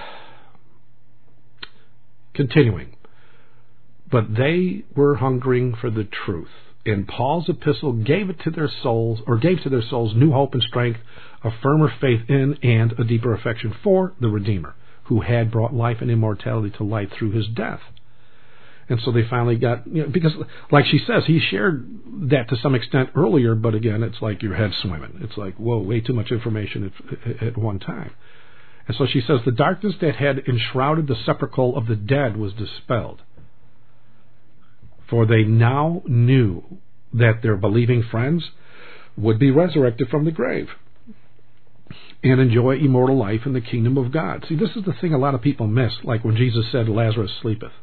continuing. But they were hungering for the truth. And Paul's epistle gave it to their souls, or gave to their souls new hope and strength, a firmer faith in and a deeper affection for the Redeemer, who had brought life and immortality to light through his death. And so they finally got, you know, because like she says, he shared that to some extent earlier, but again, it's like your head swimming. It's like, whoa, way too much information at, at one time. And so she says, the darkness that had enshrouded the sepulchre of the dead was dispelled. For they now knew that their believing friends would be resurrected from the grave and enjoy immortal life in the kingdom of God. See, this is the thing a lot of people miss, like when Jesus said, Lazarus sleepeth.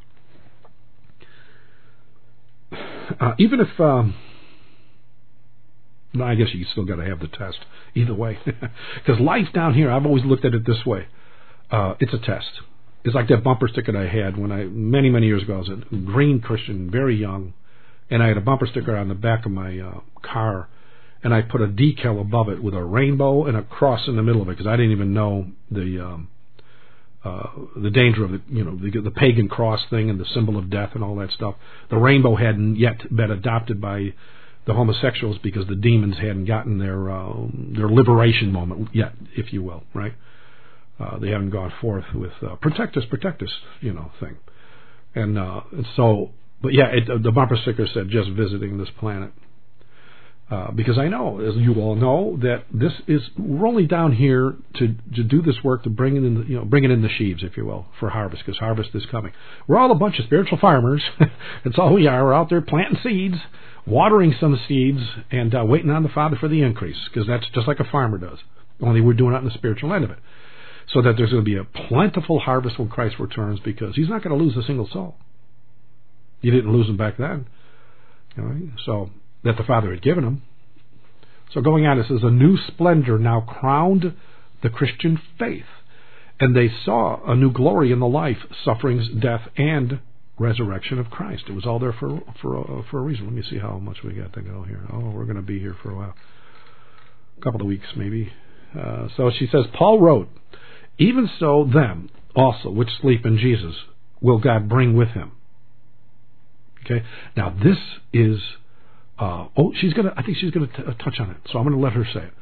Uh, even if, um, no, I guess you still got to have the test either way. Because life down here, I've always looked at it this way. Uh, it's a test. It's like that bumper sticker I had when I, many, many years ago, I was a green Christian, very young, and I had a bumper sticker on the back of my uh, car, and I put a decal above it with a rainbow and a cross in the middle of it, because I didn't even know the um, uh, the danger of the, you know, the, the pagan cross thing and the symbol of death and all that stuff. The rainbow hadn't yet been adopted by the homosexuals because the demons hadn't gotten their uh, their liberation moment yet, if you will, right? Uh, they haven't gone forth with uh, protect us, protect us, you know, thing. And, uh, and so, but yeah, it, the bumper sticker said just visiting this planet. Uh, because I know, as you all know, that this is, we're only down here to, to do this work, to bring it in the, you know, bring it in the sheaves, if you will, for harvest, because harvest is coming. We're all a bunch of spiritual farmers. That's all we are. We're out there planting seeds, watering some seeds, and uh, waiting on the Father for the increase, because that's just like a farmer does. Only we're doing it on the spiritual end of it. So that there's going to be a plentiful harvest when Christ returns, because he's not going to lose a single soul. He didn't lose them back then. You know, so that the Father had given him. So going on, it says, a new splendor now crowned the Christian faith, and they saw a new glory in the life, sufferings, death, and resurrection of Christ. It was all there for for a, for a reason. Let me see how much we got to go here. Oh, we're going to be here for a while. A couple of weeks, maybe. Uh, so she says, Paul wrote, even so them also which sleep in Jesus will God bring with him. Okay. Now this is, uh, oh, she's gonna. I think she's gonna t- touch on it. So I'm gonna let her say it.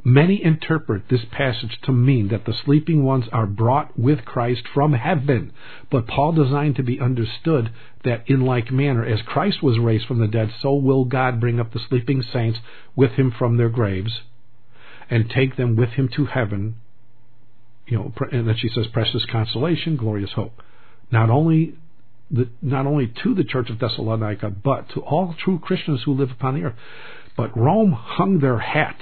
Many interpret this passage to mean that the sleeping ones are brought with Christ from heaven, but Paul designed to be understood that in like manner as Christ was raised from the dead, so will God bring up the sleeping saints with him from their graves and take them with him to heaven. You know, and then she says, precious consolation, glorious hope. Not only the, not only to the church of Thessalonica, but to all true Christians who live upon the earth. But Rome hung their hat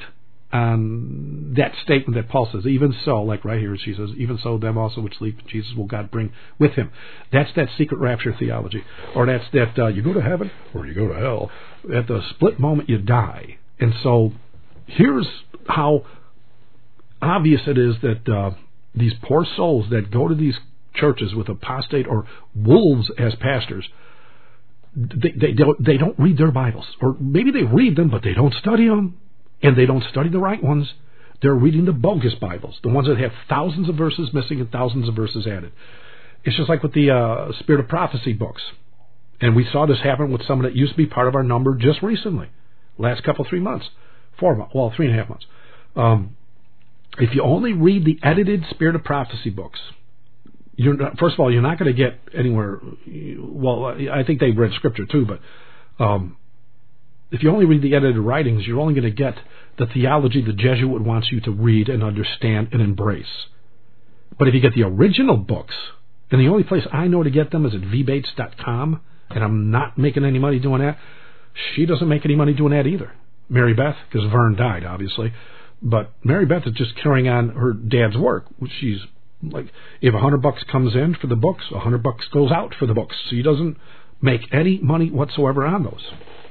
on that statement that Paul says, even so, like right here, she says, even so, them also which sleep in Jesus will God bring with him. That's that secret rapture theology. Or that's that uh, you go to heaven or you go to hell. At the split moment, you die. And so here's how obvious it is that uh, these poor souls that go to these churches with apostate or wolves as pastors, they, they, don't, they don't read their Bibles. Or maybe they read them, but they don't study them. And they don't study the right ones. They're reading the bogus Bibles, the ones that have thousands of verses missing and thousands of verses added. It's just like with the uh, Spirit of Prophecy books. And we saw this happen with someone that used to be part of our number just recently, last couple, three months, four months, well, three and a half months. Um, if you only read the edited Spirit of Prophecy books, you're not, first of all, you're not going to get anywhere. Well, I think they've read Scripture too, but um, if you only read the edited writings, you're only going to get the theology the Jesuit wants you to read and understand and embrace. But if you get the original books, and the only place I know to get them is at v bates dot com, and I'm not making any money doing that. She doesn't make any money doing that either. Mary Beth, because Vern died, obviously. But Mary Beth is just carrying on her dad's work, which she's like, if a hundred bucks comes in for the books, a hundred bucks goes out for the books. She doesn't make any money whatsoever on those.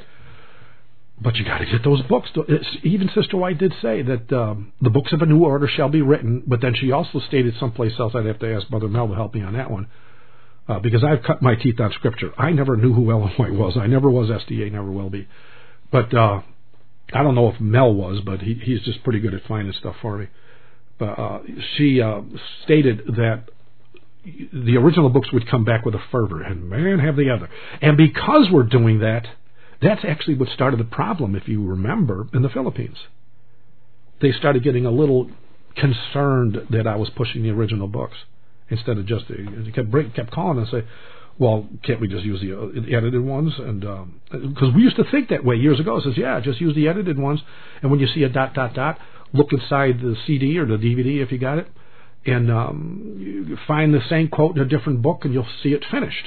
But you got to get those books. Even Sister White did say that um, the books of a new order shall be written, but then she also stated someplace else, I'd have to ask Mother Mel to help me on that one, uh, because I've cut my teeth on Scripture. I never knew who Ellen White was. I never was S D A, never will be. But uh, I don't know if Mel was, but he, he's just pretty good at finding stuff for me. But uh, she uh, stated that the original books would come back with a fervor, and man, have the other. And because we're doing that, that's actually what started the problem, if you remember, in the Philippines. They started getting a little concerned that I was pushing the original books instead of just the. They kept bring, kept calling and say, "Well, can't we just use the, uh, the edited ones?" And because um, we used to think that way years ago, it says, "Yeah, just use the edited ones." And when you see a dot dot dot, look inside the C D or the D V D if you got it, and um, you find the same quote in a different book, and you'll see it finished.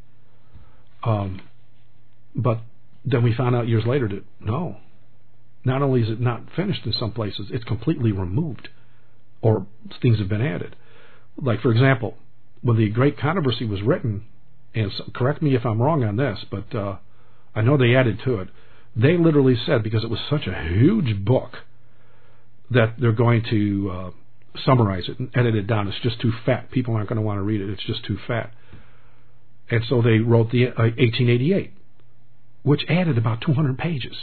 Um, but then we found out years later that no, not only is it not finished in some places, it's completely removed, or things have been added. Like, for example, when the Great Controversy was written, and correct me if I'm wrong on this, but uh, I know they added to it, they literally said, because it was such a huge book, that they're going to uh, summarize it and edit it down. It's just too fat. People aren't going to want to read it. It's just too fat. And so they wrote the uh, eighteen eighty-eight, which added about two hundred pages.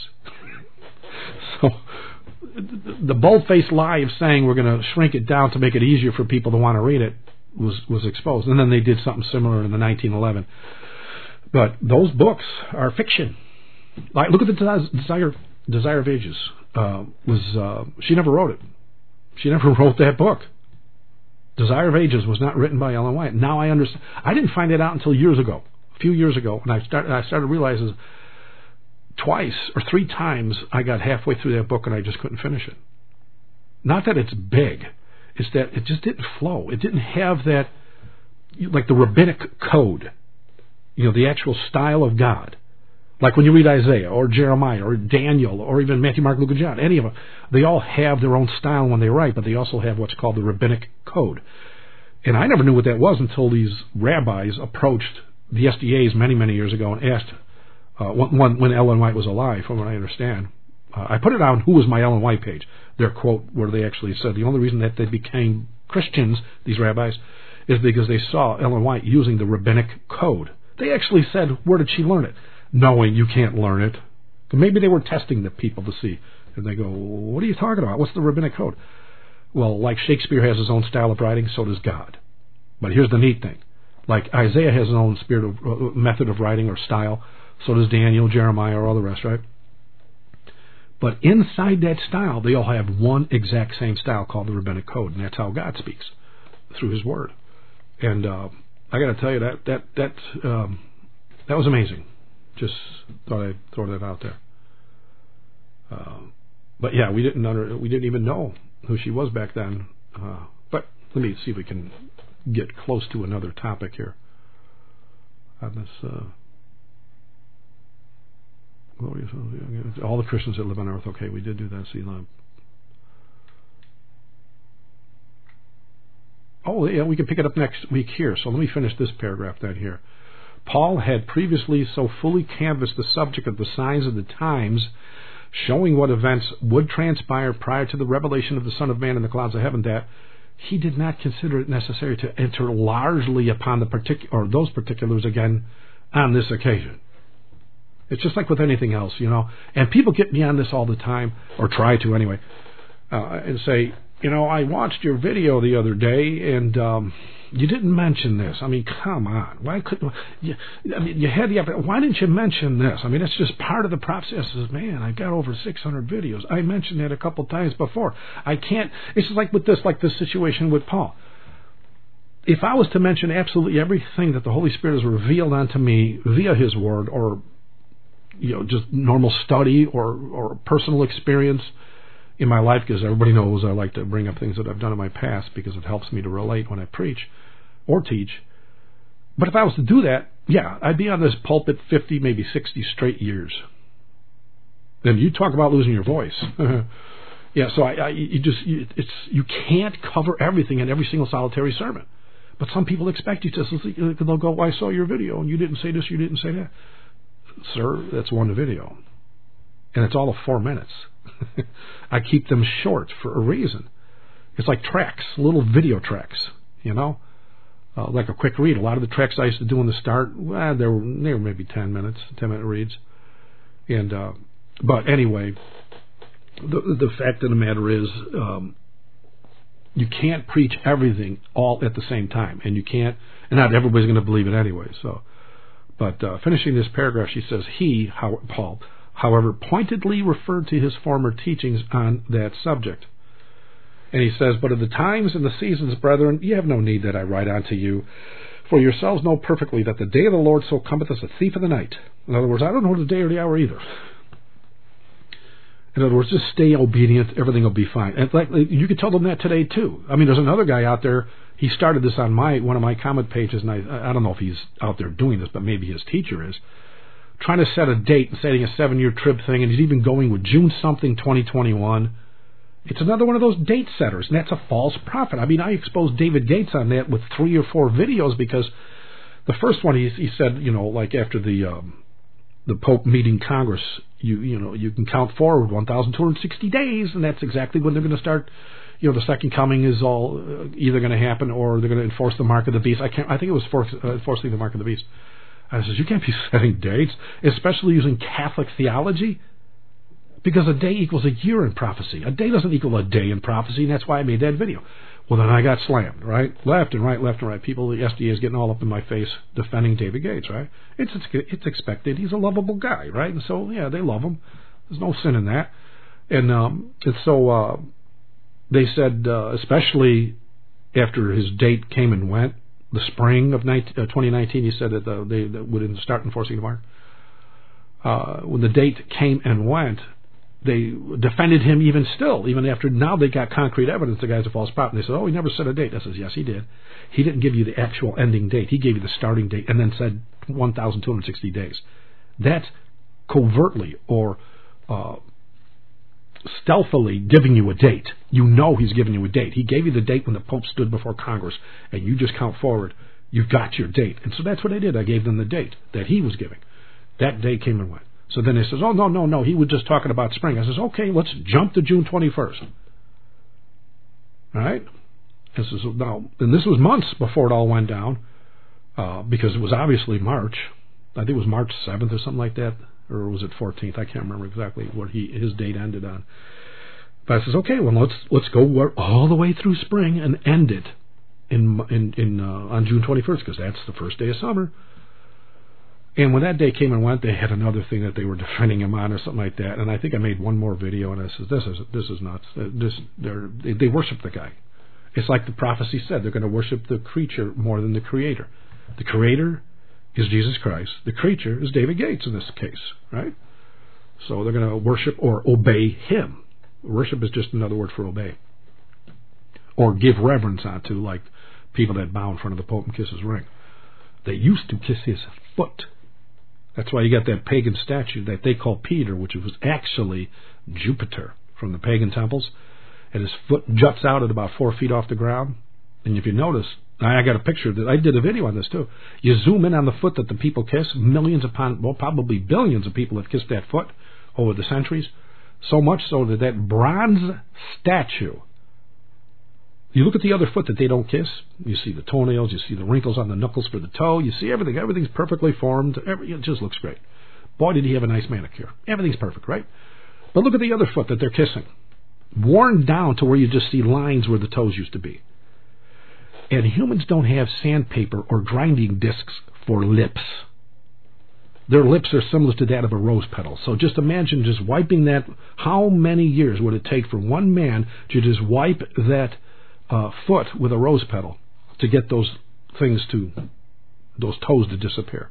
So the bold-faced lie of saying we're going to shrink it down to make it easier for people to want to read it was, was exposed. And then they did something similar in the nineteen eleven. But those books are fiction. Like, look at the Desire, Desire of Ages. Uh, was uh, she never wrote it. She never wrote that book. Desire of Ages was not written by Ellen White. Now I understand. I didn't find it out until years ago, a few years ago, and I started, I started realizing twice or three times I got halfway through that book and I just couldn't finish it. Not that it's big, it's that it just didn't flow. It didn't have that, like the rabbinic code, you know, the actual style of God. Like when you read Isaiah or Jeremiah or Daniel or even Matthew, Mark, Luke, and John, any of them, they all have their own style when they write, but they also have what's called the rabbinic code. And I never knew what that was until these rabbis approached the S D As many, many years ago and asked, uh, when, when Ellen White was alive, from what I understand. Uh, I put it on Who Was My Ellen White page, their quote where they actually said the only reason that they became Christians, these rabbis, is because they saw Ellen White using the rabbinic code. They actually said, where did she learn it? Knowing you can't learn it. Maybe they were testing the people to see. And they go, what are you talking about? What's the rabbinic code? Well, like Shakespeare has his own style of writing, so does God. But here's the neat thing. Like Isaiah has his own spirit of, uh, method of writing or style, so does Daniel, Jeremiah, or all the rest, right? But inside that style, they all have one exact same style called the Rabbinic Code, and that's how God speaks, through His Word. And uh, I got to tell you, that that that um, that was amazing. Just thought I'd throw that out there. Uh, but yeah, we didn't under, we didn't even know who she was back then. Uh, but let me see if we can get close to another topic here on this. Uh, all the Christians that live on earth. Okay, we did do that. See, oh yeah, we can pick it up next week here. So let me finish this paragraph then here. Paul had previously so fully canvassed the subject of the signs of the times, showing what events would transpire prior to the revelation of the Son of Man in the clouds of heaven, that he did not consider it necessary to enter largely upon the particular or those particulars again on this occasion. It's just like with anything else, you know. And people get me on this all the time, or try to anyway, uh, and say, you know, I watched your video the other day, and um, you didn't mention this. I mean, come on. Why couldn't you? I mean, you had the. Why didn't you mention this? I mean, it's just part of the process. Says, man, I've got over six hundred videos. I mentioned that a couple times before. I can't. It's just like with this, like this situation with Paul. If I was to mention absolutely everything that the Holy Spirit has revealed unto me via His Word, or you know, just normal study or or personal experience in my life, because everybody knows I like to bring up things that I've done in my past because it helps me to relate when I preach or teach. But if I was to do that, yeah, I'd be on this pulpit fifty, maybe sixty straight years. Then you talk about losing your voice. yeah, so I, I you just you, it's you can't cover everything in every single solitary sermon. But some people expect you to. They'll go, well, I saw your video and you didn't say this, you didn't say that. Sir, that's one video. And it's all of four minutes. I keep them short for a reason. It's like tracks, little video tracks, you know, uh, like a quick read. A lot of the tracks I used to do in the start, well, they were, they were maybe ten minutes, ten minute reads. And uh, but anyway, the the fact of the matter is, um, you can't preach everything all at the same time, and you can't, and not everybody's going to believe it anyway. So. But uh, finishing this paragraph, she says, he, how, Paul, however, pointedly referred to his former teachings on that subject. And he says, but of the times and the seasons, brethren, ye have no need that I write unto you, for yourselves know perfectly that the day of the Lord so cometh as a thief in the night. In other words, I don't know the day or the hour either. In other words, just stay obedient, everything will be fine. And like, you could tell them that today too. I mean, there's another guy out there. He started this on my one of my comment pages, and I, I don't know if he's out there doing this, but maybe his teacher is, trying to set a date and setting a seven-year trib thing, and he's even going with June something, twenty twenty-one. It's another one of those date setters, and that's a false prophet. I mean, I exposed David Gates on that with three or four videos, because the first one he, he said, you know, like after the um, the Pope meeting Congress, you you know you can count forward one thousand two hundred sixty days, and that's exactly when they're going to start. You know, the second coming is all uh, either going to happen or they're going to enforce the mark of the beast. I can't. I think it was force, uh, enforcing the mark of the beast. I says, you can't be setting dates, especially using Catholic theology, because a day equals a year in prophecy. A day doesn't equal a day in prophecy, and that's why I made that video. Well, then I got slammed, right? Left and right, left and right. People, the S D A is getting all up in my face defending David Gates, right? It's, it's, it's expected. He's a lovable guy, right? And so, yeah, they love him. There's no sin in that. And, um, and so... Uh, They said, uh, especially after his date came and went, the spring of twenty nineteen, he said that uh, they that would start enforcing the mark. Uh, when the date came and went, they defended him even still, even after now they got concrete evidence the guy's a false prophet. They said, oh, he never set a date. I says, yes, he did. He didn't give you the actual ending date. He gave you the starting date and then said one thousand two hundred sixty days. That's covertly or... Uh, stealthily giving you a date. You know he's giving you a date. He gave you the date when the Pope stood before Congress, and you just count forward. You've got your date. And so that's what I did. I gave them the date that he was giving. That day came and went. So then they says, oh, no, no, no, he was just talking about spring. I says, okay, let's jump to June twenty-first. All right? And, says, now, and this was months before it all went down, uh, because it was obviously March. I think it was March seventh or something like that. Or was it fourteenth? I can't remember exactly what he his date ended on. But I says, okay, well let's let's go all the way through spring and end it in in in uh, on June twenty-first, because that's the first day of summer. And when that day came and went, they had another thing that they were defending him on or something like that. And I think I made one more video, and I said, "This is this is nuts. This they're, they they worship the guy. It's like the prophecy said. They're going to worship the creature more than the Creator. The Creator is Jesus Christ. The creature is David Gates in this case, right? So they're going to worship or obey him. Worship is just another word for obey, or give reverence onto, like people that bow in front of the Pope and kiss his ring. They used to kiss his foot." That's why you got that pagan statue that they call Peter, which was actually Jupiter from the pagan temples. And his foot juts out at about four feet off the ground. And if you notice, I got a picture that I did a video on this too. You zoom in on the foot that the people kiss. Millions upon, well, probably billions of people have kissed that foot over the centuries. So much so that that bronze statue, you look at the other foot that they don't kiss, you see the toenails, you see the wrinkles on the knuckles for the toe, you see everything. Everything's perfectly formed. Every, it just looks great. Boy, did he have a nice manicure. Everything's perfect, right? But look at the other foot that they're kissing. Worn down to where you just see lines where the toes used to be. And humans don't have sandpaper or grinding discs for lips. Their lips are similar to that of a rose petal. So just imagine just wiping that. How many years would it take for one man to just wipe that Uh, foot with a rose petal to get those things to, those toes to disappear?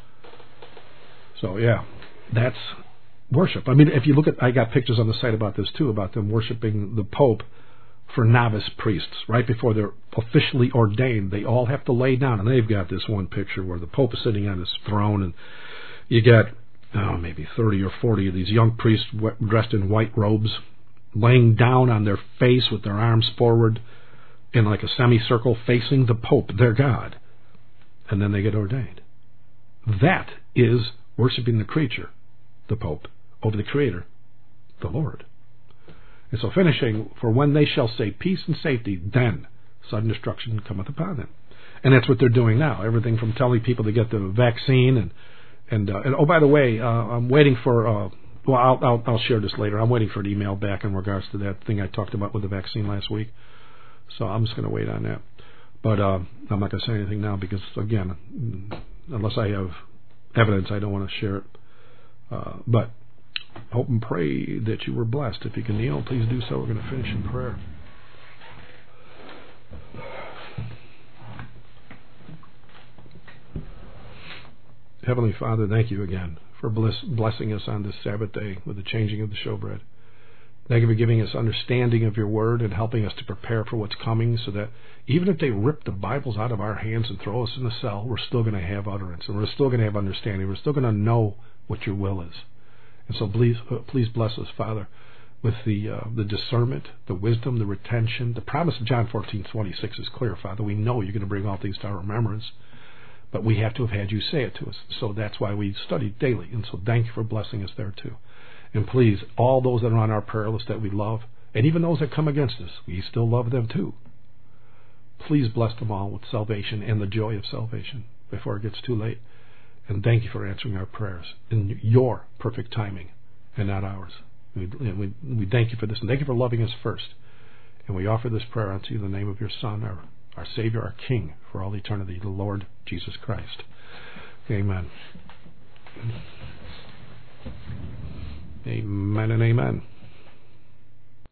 So yeah, that's worship. I mean, if you look at, I got pictures on the site about this too, about them worshiping the Pope for novice priests right before they're officially ordained. They all have to lay down, and they've got this one picture where the Pope is sitting on his throne, and you got oh, maybe thirty or forty of these young priests dressed in white robes, laying down on their face with their arms forward, in like a semicircle facing the Pope, their God. And then they get ordained. That is worshiping the creature, the Pope, over the Creator, the Lord. And so finishing, for when they shall say peace and safety, then sudden destruction cometh upon them. And that's what they're doing now. Everything from telling people to get the vaccine and, and, uh, and oh, by the way, uh, I'm waiting for, uh, well, I'll, I'll, I'll share this later. I'm waiting for an email back in regards to that thing I talked about with the vaccine last week. So I'm just going to wait on that. But uh, I'm not going to say anything now because, again, unless I have evidence, I don't want to share it. Uh, but hope and pray that you were blessed. If you can kneel, please do so. We're going to finish in prayer. Heavenly Father, thank you again for bless, blessing us on this Sabbath day with the changing of the showbread. Thank you for giving us understanding of your word and helping us to prepare for what's coming, so that even if they rip the Bibles out of our hands and throw us in the cell, we're still going to have utterance, and we're still going to have understanding. We're still going to know what your will is. And so please, uh, please bless us, Father, with the uh, the discernment, the wisdom, the retention. The promise of John fourteen twenty-six is clear, Father. We know you're going to bring all things to our remembrance, but we have to have had you say it to us. So that's why we study daily. And so thank you for blessing us there too. And please, all those that are on our prayer list that we love, and even those that come against us, we still love them too. Please bless them all with salvation and the joy of salvation before it gets too late. And thank you for answering our prayers in your perfect timing and not ours. We, we, we thank you for this, and thank you for loving us first. And we offer this prayer unto you in the name of your Son, our, our Savior, our King, for all eternity, the Lord Jesus Christ. Amen. Amen and amen.